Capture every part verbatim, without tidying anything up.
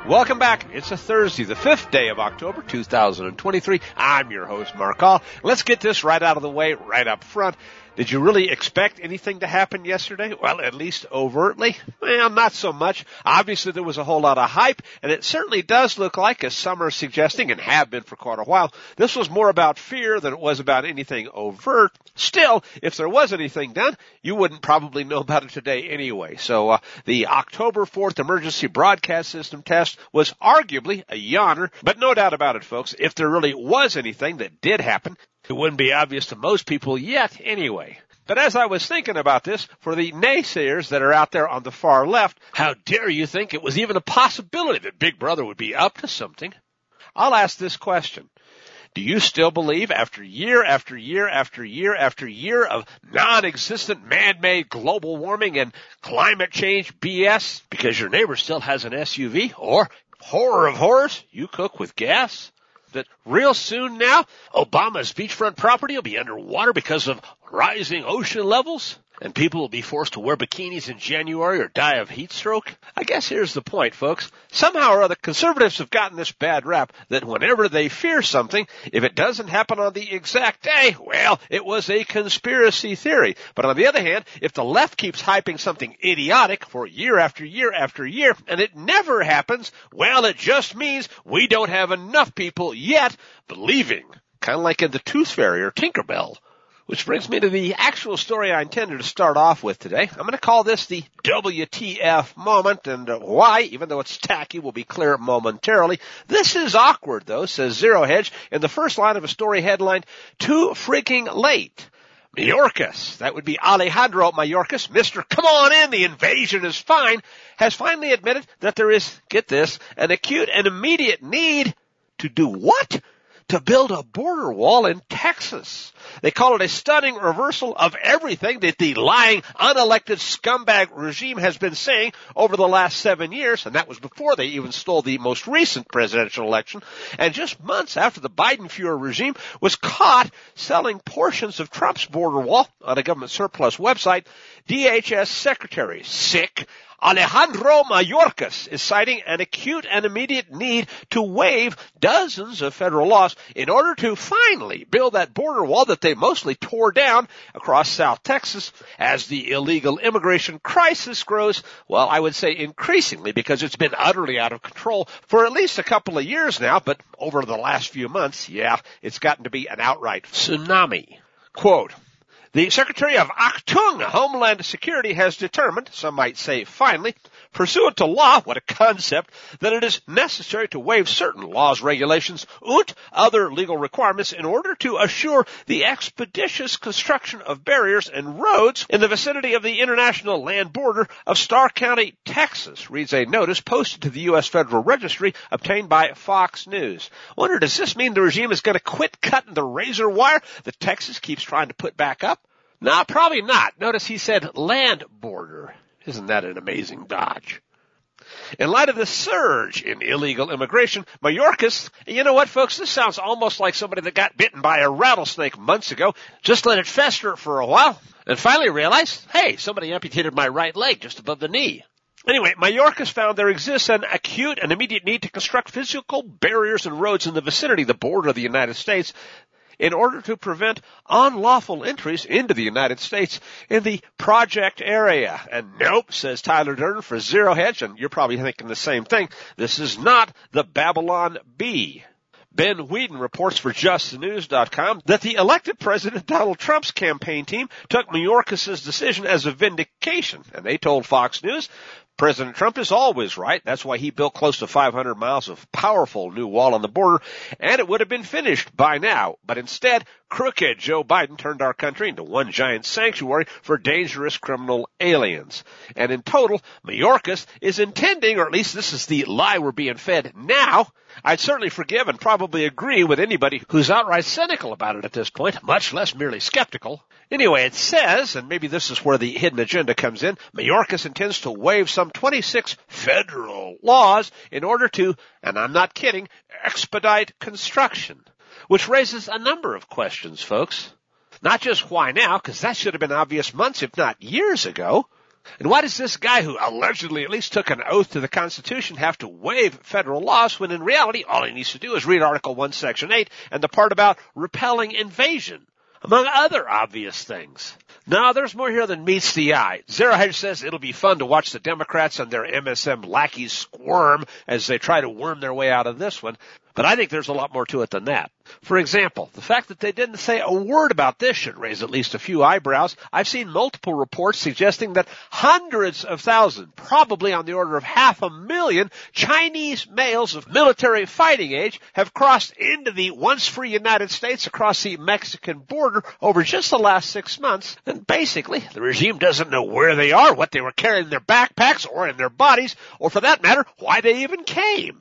Welcome back. It's a Thursday, the fifth day of October, two thousand twenty-three. I'm your host, Mark Hall. Let's get this right out of the way, right up front. Did you really expect anything to happen yesterday? Well, at least overtly. Well, not so much. Obviously, there was a whole lot of hype, and it certainly does look like, as some are suggesting, and have been for quite a while, this was more about fear than it was about anything overt. Still, if there was anything done, you wouldn't probably know about it today anyway. So uh, the October fourth emergency broadcast system test was arguably a yawner, but no doubt about it, folks. If there really was anything that did happen, it wouldn't be obvious to most people yet anyway. But as I was thinking about this, for the naysayers that are out there on the far left, how dare you think it was even a possibility that Big Brother would be up to something? I'll ask this question. Do you still believe after year after year after year after year of non-existent man-made global warming and climate change B S because your neighbor still has an S U V, or horror of horrors, you cook with gas? That real soon now, Obama's beachfront property will be underwater because of rising ocean levels, and people will be forced to wear bikinis in January or die of heat stroke? I guess here's the point, folks. Somehow or other, conservatives have gotten this bad rap that whenever they fear something, if it doesn't happen on the exact day, well, it was a conspiracy theory. But on the other hand, if the left keeps hyping something idiotic for year after year after year, and it never happens, well, it just means we don't have enough people yet believing. Kind of like in the Tooth Fairy or Tinkerbell. Which brings me to the actual story I intended to start off with today. I'm going to call this the W T F moment, and uh, why, even though it's tacky, will be clear momentarily. This is awkward, though, says Zero Hedge in the first line of a story headlined, Too Freaking Late. Mayorkas, that would be Alejandro Mayorkas, Mister Come On In, the invasion is fine, has finally admitted that there is, get this, an acute and immediate need to do what? To build a border wall in Texas. They call it a stunning reversal of everything that the lying, unelected scumbag regime has been saying over the last seven years, and that was before they even stole the most recent presidential election, and just months after the Biden-Fuhrer regime was caught selling portions of Trump's border wall on a government surplus website. D H S Secretary, sick, Alejandro Mayorkas is citing an acute and immediate need to waive dozens of federal laws in order to finally build that border wall that they mostly tore down across South Texas as the illegal immigration crisis grows, well, I would say increasingly, because it's been utterly out of control for at least a couple of years now, but over the last few months, yeah, it's gotten to be an outright tsunami. Quote, the Secretary of Achtung, Homeland Security, has determined, some might say finally, pursuant to law, what a concept, that it is necessary to waive certain laws, regulations, and other legal requirements in order to assure the expeditious construction of barriers and roads in the vicinity of the international land border of Starr County, Texas, reads a notice posted to the U S Federal Registry obtained by Fox News. I wonder, does this mean the regime is going to quit cutting the razor wire that Texas keeps trying to put back up? No, probably not. Notice he said land border. Isn't that an amazing dodge? In light of the surge in illegal immigration, Mayorkas, you know what, folks, this sounds almost like somebody that got bitten by a rattlesnake months ago, just let it fester for a while, and finally realized, hey, somebody amputated my right leg just above the knee. Anyway, Mayorkas found there exists an acute and immediate need to construct physical barriers and roads in the vicinity of the border of the United States in order to prevent unlawful entries into the United States in the project area. And nope, says Tyler Durden for Zero Hedge, and you're probably thinking the same thing, this is not the Babylon Bee. Ben Whedon reports for just the news dot com that the elected President Donald Trump's campaign team took Mayorkas' decision as a vindication, and they told Fox News, President Trump is always right. That's why he built close to five hundred miles of powerful new wall on the border, and it would have been finished by now. But instead, crooked Joe Biden turned our country into one giant sanctuary for dangerous criminal aliens. And in total, Mayorkas is intending, or at least this is the lie we're being fed now. I'd certainly forgive and probably agree with anybody who's outright cynical about it at this point, much less merely skeptical. Anyway, it says, and maybe this is where the hidden agenda comes in, Mayorkas intends to waive some twenty-six federal laws in order to, and I'm not kidding, expedite construction, which raises a number of questions, folks. Not just why now, because that should have been obvious months, if not years ago. And why does this guy who allegedly at least took an oath to the Constitution have to waive federal laws when in reality all he needs to do is read Article one, Section eight and the part about repelling invasion, among other obvious things? No, there's more here than meets the eye. Zero Hedge says it'll be fun to watch the Democrats and their M S M lackeys squirm as they try to worm their way out of this one. But I think there's a lot more to it than that. For example, the fact that they didn't say a word about this should raise at least a few eyebrows. I've seen multiple reports suggesting that hundreds of thousands, probably on the order of half a million, Chinese males of military fighting age have crossed into the once free United States across the Mexican border over just the last six months. And basically, the regime doesn't know where they are, what they were carrying in their backpacks or in their bodies, or for that matter, why they even came.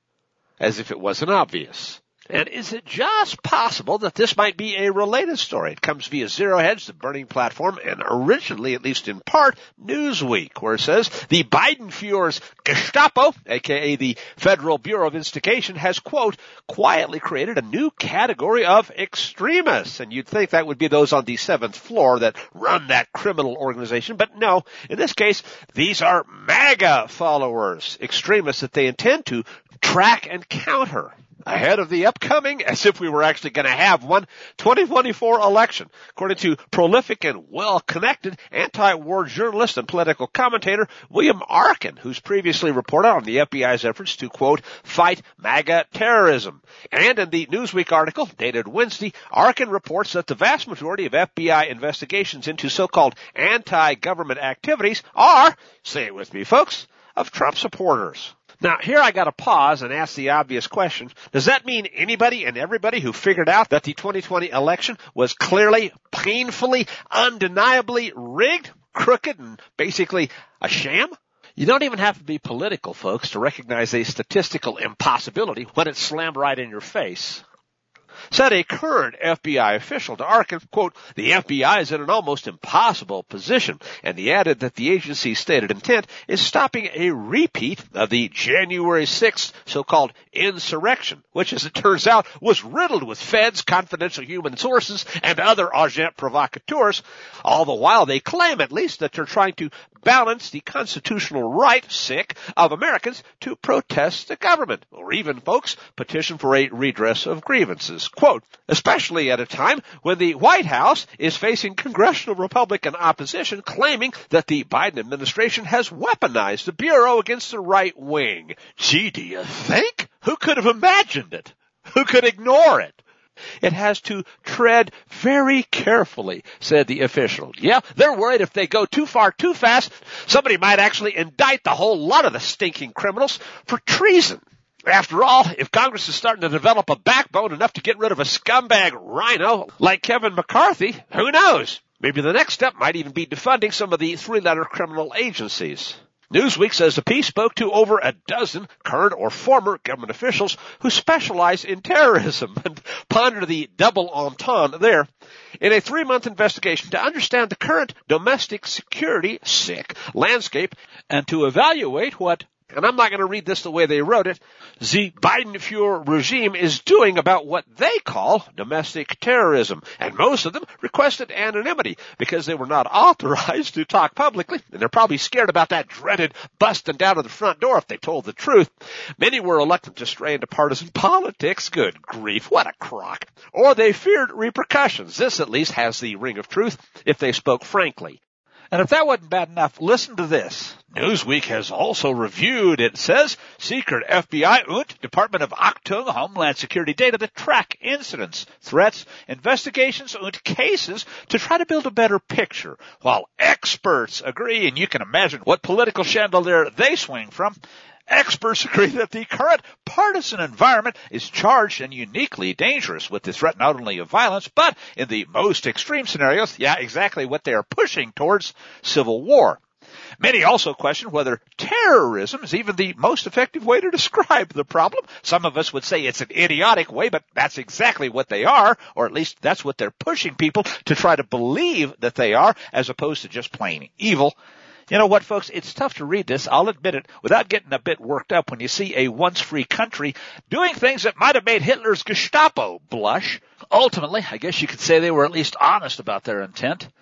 As if it wasn't obvious. And is it just possible that this might be a related story? It comes via Zero Hedge, the Burning Platform, and originally, at least in part, Newsweek, where it says the Biden-Fuhrer's Gestapo, aka the Federal Bureau of Investigation, has, quote, quietly created a new category of extremists. And you'd think that would be those on the seventh floor that run that criminal organization. But no, in this case, these are MAGA followers, extremists that they intend to track and counter ahead of the upcoming, as if we were actually going to have one, twenty twenty-four election. According to prolific and well-connected anti-war journalist and political commentator William Arkin, who's previously reported on the F B I's efforts to, quote, fight MAGA terrorism. And in the Newsweek article, dated Wednesday, Arkin reports that the vast majority of F B I investigations into so-called anti-government activities are, say it with me, folks, of Trump supporters. Now, here I got to pause and ask the obvious question. Does that mean anybody and everybody who figured out that the twenty twenty election was clearly, painfully, undeniably rigged, crooked, and basically a sham? You don't even have to be political, folks, to recognize a statistical impossibility when it's slammed right in your face. Said a current F B I official to Arkin, quote, the F B I is in an almost impossible position, and he added that the agency's stated intent is stopping a repeat of the January sixth so-called insurrection, which, as it turns out, was riddled with feds, confidential human sources, and other agents provocateurs, all the while they claim, at least, that they're trying to balance the constitutional right, sick, of Americans to protest the government, or even, folks, petition for a redress of grievances. Quote, especially at a time when the White House is facing congressional Republican opposition claiming that the Biden administration has weaponized the Bureau against the right wing. Gee, do you think? Who could have imagined it? Who could ignore it? It has to tread very carefully, said the official. Yeah, they're worried if they go too far too fast, somebody might actually indict the whole lot of the stinking criminals for treason. After all, if Congress is starting to develop a backbone enough to get rid of a scumbag rhino like Kevin McCarthy, who knows? Maybe the next step might even be defunding some of the three-letter criminal agencies. Newsweek says the piece spoke to over a dozen current or former government officials who specialize in terrorism and ponder the double entendre there. In a three-month investigation to understand the current domestic security, sick, landscape and to evaluate what, and I'm not going to read this the way they wrote it, the Biden-Fuhrer regime is doing about what they call domestic terrorism. And most of them requested anonymity because they were not authorized to talk publicly, and they're probably scared about that dreaded busting down to the front door if they told the truth. Many were reluctant to stray into partisan politics. Good grief, what a crock. Or they feared repercussions. This, at least, has the ring of truth if they spoke frankly. And if that wasn't bad enough, listen to this. Newsweek has also reviewed, it says, secret F B I und Department of Achtung Homeland Security data that track incidents, threats, investigations, and cases to try to build a better picture. While experts agree, and you can imagine what political chandelier they swing from, experts agree that the current partisan environment is charged and uniquely dangerous with the threat not only of violence, but in the most extreme scenarios, yeah, exactly what they are pushing towards, civil war. Many also question whether terrorism is even the most effective way to describe the problem. Some of us would say it's an idiotic way, but that's exactly what they are, or at least that's what they're pushing people to try to believe that they are, as opposed to just plain evil. You know what, folks? It's tough to read this, I'll admit it, without getting a bit worked up when you see a once-free country doing things that might have made Hitler's Gestapo blush. Ultimately, I guess you could say they were at least honest about their intent.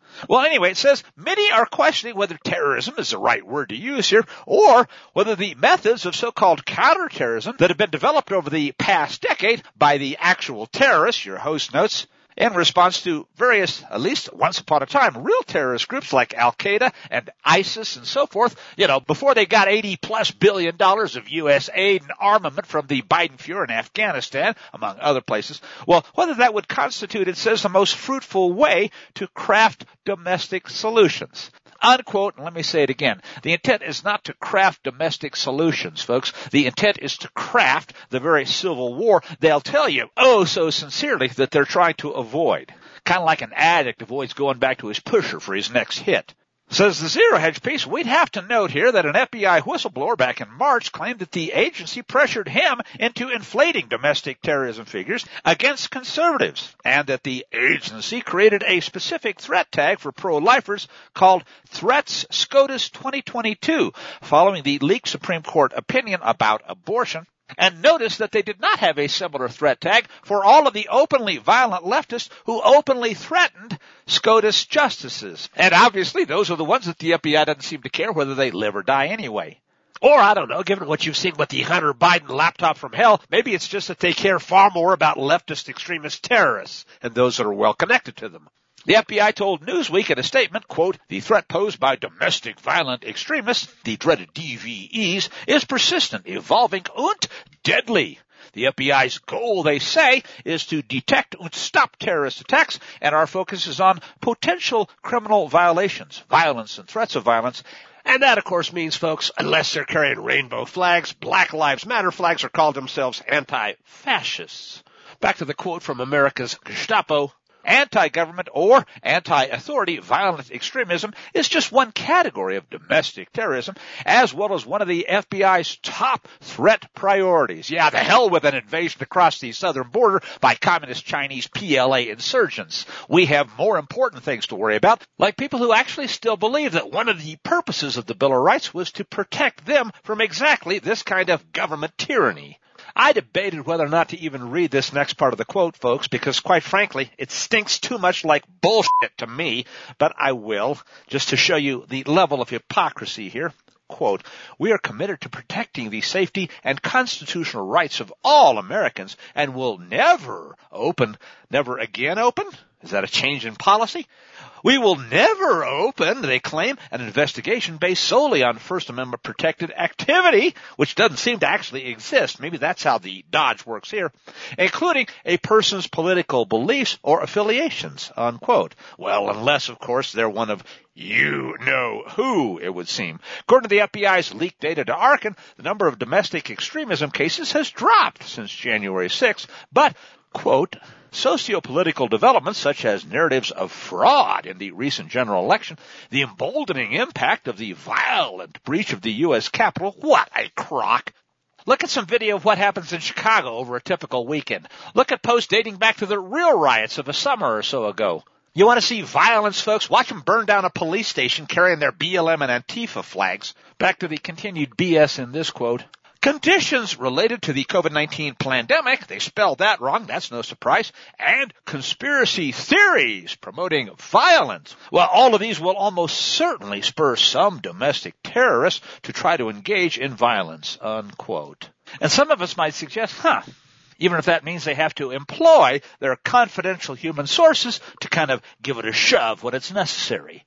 Well, anyway, it says many are questioning whether terrorism is the right word to use here, or whether the methods of so-called counterterrorism that have been developed over the past decade by the actual terrorists, your host notes, in response to various, at least once upon a time, real terrorist groups like Al-Qaeda and ISIS and so forth, you know, before they got eighty plus billion dollars of U S aid and armament from the Biden Fuhrer in Afghanistan, among other places. Well, whether that would constitute, it says, the most fruitful way to craft domestic solutions. Unquote, and let me say it again. The intent is not to craft domestic solutions, folks. The intent is to craft the very civil war they'll tell you, oh so sincerely, that they're trying to avoid. Kind of like an addict avoids going back to his pusher for his next hit. Says the Zero Hedge piece, we'd have to note here that an F B I whistleblower back in March claimed that the agency pressured him into inflating domestic terrorism figures against conservatives, and that the agency created a specific threat tag for pro-lifers called Threats SCOTUS twenty twenty-two, following the leaked Supreme Court opinion about abortion. And notice that they did not have a similar threat tag for all of the openly violent leftists who openly threatened SCOTUS justices. And obviously those are the ones that the F B I doesn't seem to care whether they live or die anyway. Or, I don't know, given what you've seen with the Hunter Biden laptop from hell, maybe it's just that they care far more about leftist extremist terrorists and those that are well connected to them. The F B I told Newsweek in a statement, quote, the threat posed by domestic violent extremists, the dreaded D V Es, is persistent, evolving, and deadly. The F B I's goal, they say, is to detect and stop terrorist attacks, and our focus is on potential criminal violations, violence and threats of violence. And that, of course, means, folks, unless they're carrying rainbow flags, Black Lives Matter flags, or called themselves anti-fascists. Back to the quote from America's Gestapo. Anti-government or anti-authority violent extremism is just one category of domestic terrorism, as well as one of the F B I's top threat priorities. Yeah, the hell with an invasion across the southern border by communist Chinese P L A insurgents. We have more important things to worry about, like people who actually still believe that one of the purposes of the Bill of Rights was to protect them from exactly this kind of government tyranny. I debated whether or not to even read this next part of the quote, folks, because quite frankly, it stinks too much like bullshit to me, but I will, just to show you the level of hypocrisy here. Quote, we are committed to protecting the safety and constitutional rights of all Americans and will never open, never again open? Is that a change in policy? We will never open, they claim, an investigation based solely on First Amendment protected activity, which doesn't seem to actually exist. Maybe that's how the dodge works here, including a person's political beliefs or affiliations, unquote. Well, unless, of course, they're one of you know who, it would seem. According to the F B I's leaked data to Arkin, the number of domestic extremism cases has dropped since January sixth, but, quote, sociopolitical developments such as narratives of fraud in the recent general election, the emboldening impact of the violent breach of the U S Capitol, what a crock. Look at some video of what happens in Chicago over a typical weekend. Look at posts dating back to the real riots of a summer or so ago. You want to see violence, folks? Watch them burn down a police station carrying their B L M and Antifa flags. Back to the continued B S in this quote. Conditions related to the COVID nineteen pandemic, they spelled that wrong, that's no surprise, and conspiracy theories promoting violence. Well, all of these will almost certainly spur some domestic terrorists to try to engage in violence, unquote. And some of us might suggest, huh, even if that means they have to employ their confidential human sources to kind of give it a shove when it's necessary.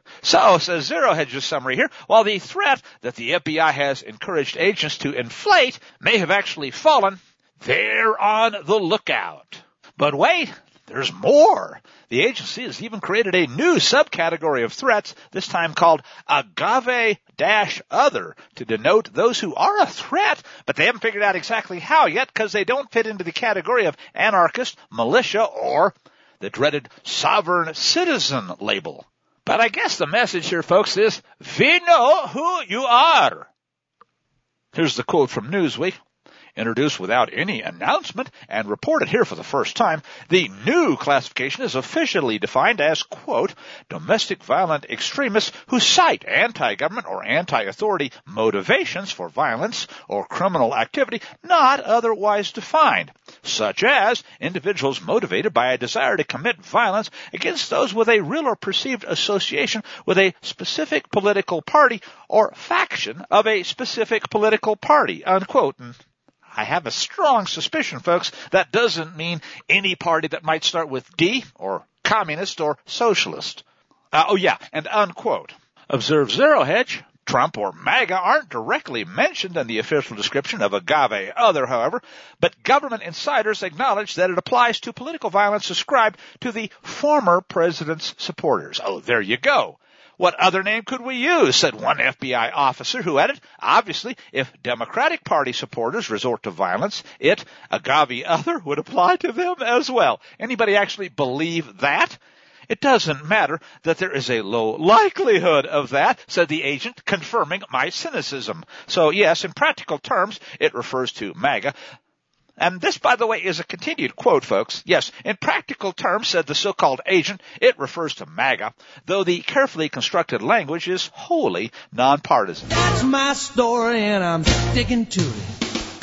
So, says Zero Hedge's summary here, while the threat that the F B I has encouraged agents to inflate may have actually fallen, they're on the lookout. But wait, there's more. The agency has even created a new subcategory of threats, this time called agave-other, to denote those who are a threat, but they haven't figured out exactly how yet because they don't fit into the category of anarchist, militia, or the dreaded sovereign citizen label. But I guess the message here, folks, is, we know who you are. Here's the quote from Newsweek. Introduced without any announcement and reported here for the first time, the new classification is officially defined as, quote, domestic violent extremists who cite anti-government or anti-authority motivations for violence or criminal activity not otherwise defined, such as individuals motivated by a desire to commit violence against those with a real or perceived association with a specific political party or faction of a specific political party, unquote. And I have a strong suspicion, folks, that doesn't mean any party that might start with D or communist or socialist. Uh, oh, yeah, and unquote. Observe Zero Hedge. Trump or MAGA aren't directly mentioned in the official description of agave other, however, but government insiders acknowledge that it applies to political violence ascribed to the former president's supporters. Oh, there you go. What other name could we use, said one F B I officer who added, obviously, if Democratic Party supporters resort to violence, it, agave other, would apply to them as well. Anybody actually believe that? It doesn't matter that there is a low likelihood of that, said the agent, confirming my cynicism. So yes, in practical terms, it refers to MAGA. And this, by the way, is a continued quote, folks. Yes, in practical terms, said the so-called agent, it refers to MAGA, though the carefully constructed language is wholly nonpartisan. That's my story, and I'm sticking to it.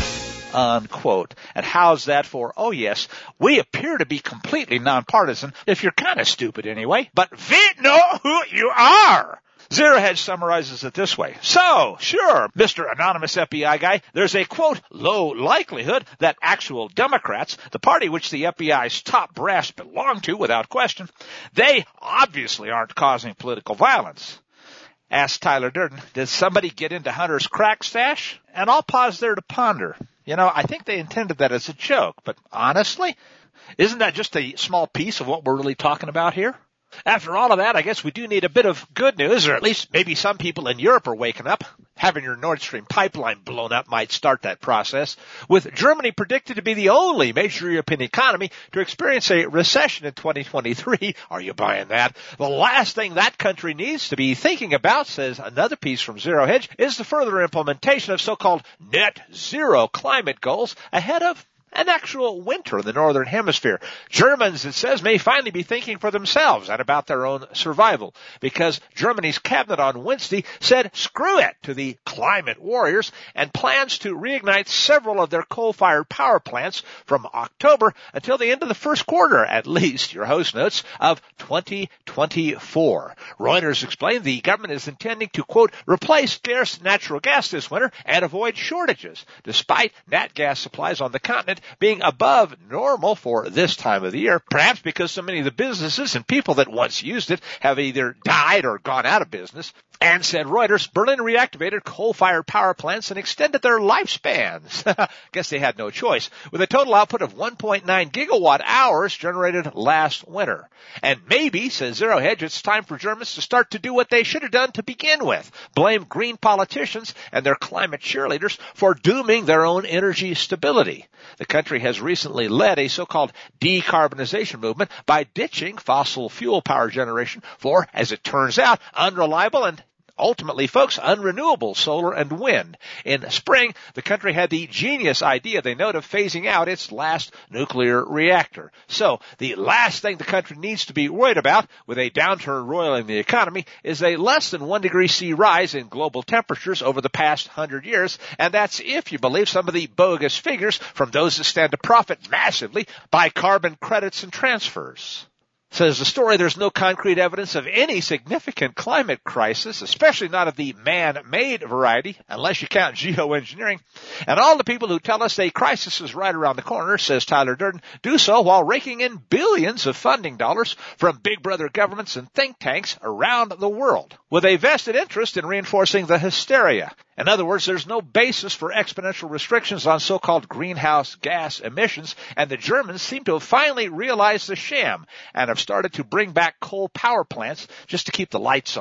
Unquote. And how's that for, oh yes, we appear to be completely nonpartisan, if you're kind of stupid anyway, but we know who you are. Zero Hedge summarizes it this way. So, sure, Mister Anonymous F B I guy, there's a, quote, low likelihood that actual Democrats, the party which the F B I's top brass belong to without question, they obviously aren't causing political violence. Asked Tyler Durden, did somebody get into Hunter's crack stash? And I'll pause there to ponder. You know, I think they intended that as a joke, but honestly, isn't that just a small piece of what we're really talking about here? After all of that, I guess we do need a bit of good news, or at least maybe some people in Europe are waking up. Having your Nord Stream pipeline blown up might start that process, with Germany predicted to be the only major European economy to experience a recession in twenty twenty-three. Are you buying that? The last thing that country needs to be thinking about, says another piece from Zero Hedge, is the further implementation of so-called net zero climate goals ahead of an actual winter in the Northern Hemisphere. Germans, it says, may finally be thinking for themselves and about their own survival, because Germany's cabinet on Wednesday said screw it to the climate warriors and plans to reignite several of their coal-fired power plants from October until the end of the first quarter, at least, your host notes, of twenty twenty-four. Reuters explained the government is intending to, quote, replace scarce natural gas this winter and avoid shortages, despite nat gas supplies on the continent being above normal for this time of the year, perhaps because so many of the businesses and people that once used it have either died or gone out of business. And, said Reuters, Berlin reactivated coal-fired power plants and extended their lifespans. Guess they had no choice, with a total output of one point nine gigawatt hours generated last winter. And maybe, says Zero Hedge, it's time for Germans to start to do what they should have done to begin with, blame green politicians and their climate cheerleaders for dooming their own energy stability. The country has recently led a so-called decarbonization movement by ditching fossil fuel power generation for, as it turns out, unreliable and ultimately, folks, unrenewable solar and wind. In spring, the country had the genius idea, they note, of phasing out its last nuclear reactor. So, the last thing the country needs to be worried about, with a downturn roiling the economy, is a less than one degree C rise in global temperatures over the past hundred years, and that's if you believe some of the bogus figures from those that stand to profit massively by carbon credits and transfers. Says the story, there's no concrete evidence of any significant climate crisis, especially not of the man-made variety, unless you count geoengineering. And all the people who tell us a crisis is right around the corner, says Tyler Durden, do so while raking in billions of funding dollars from big brother governments and think tanks around the world, with a vested interest in reinforcing the hysteria. In other words, there's no basis for exponential restrictions on so-called greenhouse gas emissions, and the Germans seem to have finally realized the sham and have started to bring back coal power plants just to keep the lights on.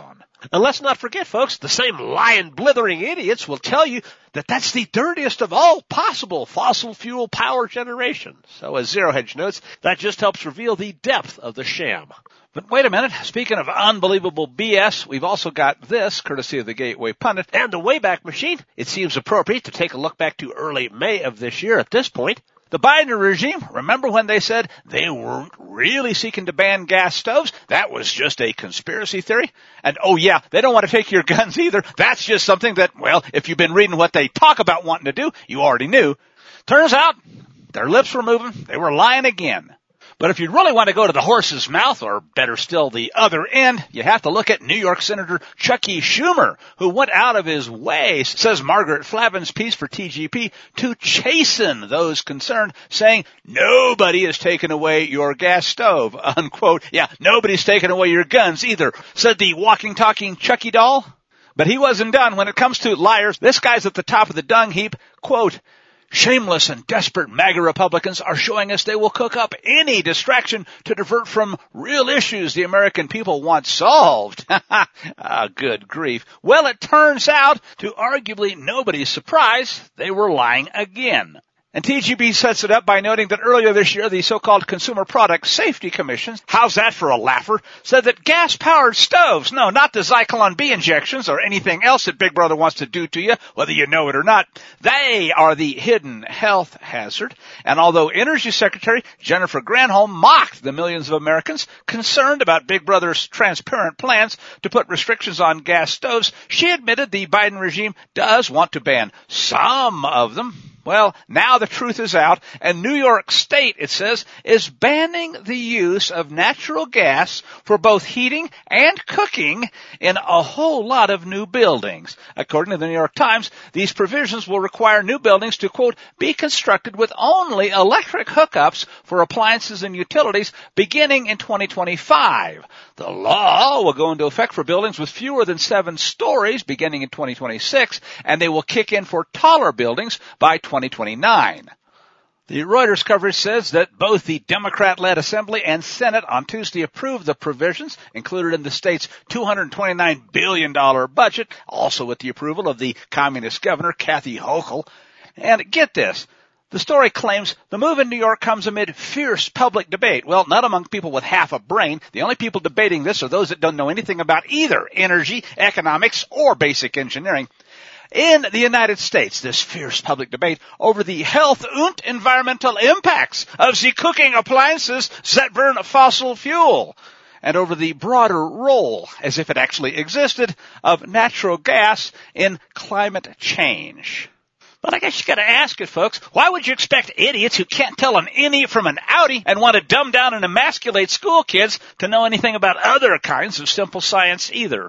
And let's not forget, folks, the same lying, blithering idiots will tell you that that's the dirtiest of all possible fossil fuel power generation. So as Zero Hedge notes, that just helps reveal the depth of the sham. But wait a minute. Speaking of unbelievable B S, we've also got this, courtesy of the Gateway Pundit. And the Wayback Machine, it seems appropriate to take a look back to early May of this year at this point. The Biden regime, remember when they said they weren't really seeking to ban gas stoves? That was just a conspiracy theory. And oh yeah, they don't want to take your guns either. That's just something that, well, if you've been reading what they talk about wanting to do, you already knew. Turns out, their lips were moving. They were lying again. But if you really want to go to the horse's mouth, or better still, the other end, you have to look at New York Senator Chucky Schumer, who went out of his way, says Margaret Flavin's piece for T G P, to chasten those concerned, saying, nobody is taking away your gas stove, unquote. Yeah, nobody's taking away your guns either, said the walking, talking Chucky doll. But he wasn't done. When it comes to liars, this guy's at the top of the dung heap, quote, shameless and desperate MAGA Republicans are showing us they will cook up any distraction to divert from real issues the American people want solved. Ah, good grief. Well, it turns out, to arguably nobody's surprise, they were lying again. And T G P sets it up by noting that earlier this year, the so-called Consumer Product Safety Commission, how's that for a laugher, said that gas-powered stoves, no, not the Zyklon B injections or anything else that Big Brother wants to do to you, whether you know it or not, they are the hidden health hazard. And although Energy Secretary Jennifer Granholm mocked the millions of Americans concerned about Big Brother's transparent plans to put restrictions on gas stoves, she admitted the Biden regime does want to ban some of them. Well, now the truth is out, and New York State, it says, is banning the use of natural gas for both heating and cooking in a whole lot of new buildings. According to the New York Times, these provisions will require new buildings to, quote, be constructed with only electric hookups for appliances and utilities beginning in twenty twenty-five. The law will go into effect for buildings with fewer than seven stories beginning in twenty twenty-six, and they will kick in for taller buildings by twenty twenty-nine. The Reuters coverage says that both the Democrat-led Assembly and Senate on Tuesday approved the provisions included in the state's two hundred twenty-nine billion dollars budget, also with the approval of the communist governor, Kathy Hochul. And get this, the story claims the move in New York comes amid fierce public debate. Well, not among people with half a brain. The only people debating this are those that don't know anything about either energy, economics, or basic engineering. In the United States, this fierce public debate over the health and environmental impacts of the cooking appliances that burn fossil fuel, and over the broader role, as if it actually existed, of natural gas in climate change. But I guess you got to ask it, folks. Why would you expect idiots who can't tell an innie from an outie and want to dumb down and emasculate school kids to know anything about other kinds of simple science either?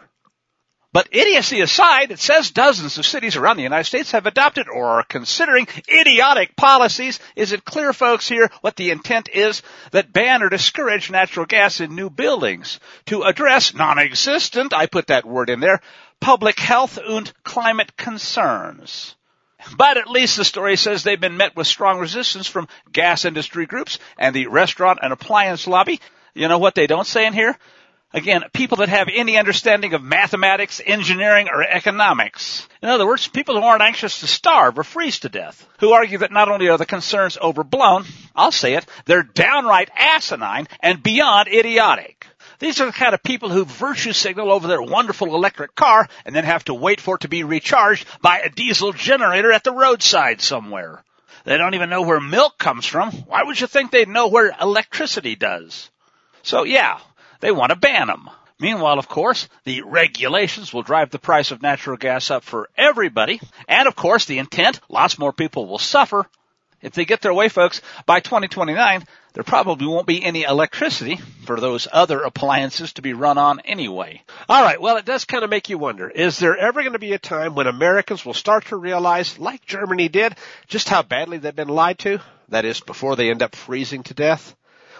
But idiocy aside, it says dozens of cities around the United States have adopted or are considering idiotic policies. Is it clear, folks, here what the intent is? That ban or discourage natural gas in new buildings to address non-existent, I put that word in there, public health and climate concerns. But at least the story says they've been met with strong resistance from gas industry groups and the restaurant and appliance lobby. You know what they don't say in here? Again, people that have any understanding of mathematics, engineering, or economics. In other words, people who aren't anxious to starve or freeze to death, who argue that not only are the concerns overblown, I'll say it, they're downright asinine and beyond idiotic. These are the kind of people who virtue signal over their wonderful electric car and then have to wait for it to be recharged by a diesel generator at the roadside somewhere. They don't even know where milk comes from. Why would you think they'd know where electricity does? So yeah, they want to ban them. Meanwhile, of course, the regulations will drive the price of natural gas up for everybody. And, of course, the intent, lots more people will suffer. If they get their way, folks, by twenty twenty-nine, there probably won't be any electricity for those other appliances to be run on anyway. All right, well, it does kind of make you wonder, is there ever going to be a time when Americans will start to realize, like Germany did, just how badly they've been lied to? That is, before they end up freezing to death?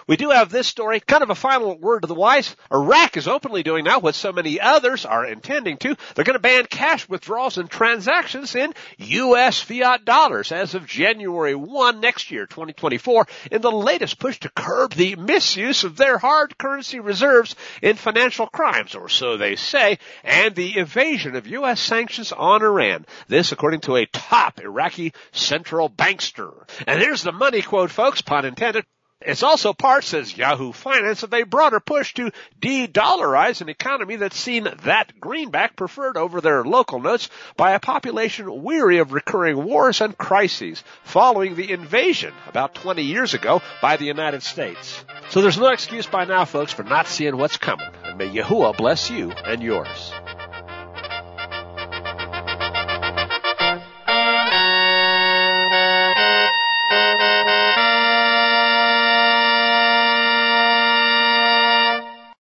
We do have this story, kind of a final word to the wise. Iraq is openly doing now what so many others are intending to. They're going to ban cash withdrawals and transactions in U S fiat dollars as of January first next year, twenty twenty-four, in the latest push to curb the misuse of their hard currency reserves in financial crimes, or so they say, and the evasion of U S sanctions on Iran. This according to a top Iraqi central bankster. And here's the money quote, folks, pun intended. It's also part, says Yahoo Finance, of a broader push to de-dollarize an economy that's seen that greenback preferred over their local notes by a population weary of recurring wars and crises following the invasion about twenty years ago by the United States. So there's no excuse by now, folks, for not seeing what's coming. And may Yahuwah bless you and yours.